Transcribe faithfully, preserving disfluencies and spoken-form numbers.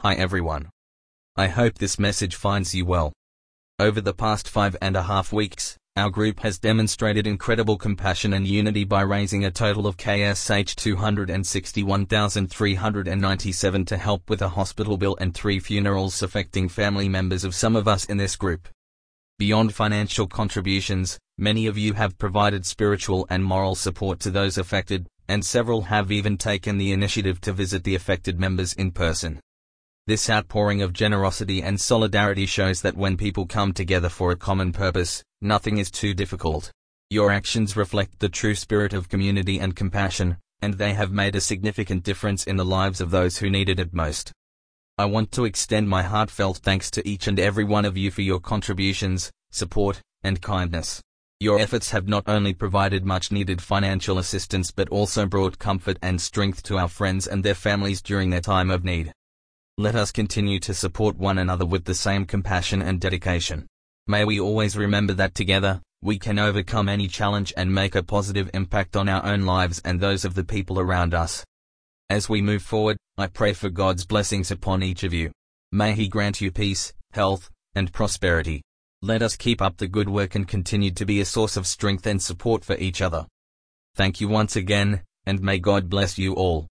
Hi everyone. I hope this message finds you well. Over the past five and a half weeks, our group has demonstrated incredible compassion and unity by raising a total of two hundred sixty-one thousand three hundred ninety-seven to help with a hospital bill and three funerals affecting family members of some of us in this group. Beyond financial contributions, many of you have provided spiritual and moral support to those affected, and several have even taken the initiative to visit the affected members in person. This outpouring of generosity and solidarity shows that when people come together for a common purpose, nothing is too difficult. Your actions reflect the true spirit of community and compassion, and they have made a significant difference in the lives of those who needed it most. I want to extend my heartfelt thanks to each and every one of you for your contributions, support, and kindness. Your efforts have not only provided much-needed financial assistance but also brought comfort and strength to our friends and their families during their time of need. Let us continue to support one another with the same compassion and dedication. May we always remember that together, we can overcome any challenge and make a positive impact on our own lives and those of the people around us. As we move forward, I pray for God's blessings upon each of you. May He grant you peace, health, and prosperity. Let us keep up the good work and continue to be a source of strength and support for each other. Thank you once again, and may God bless you all.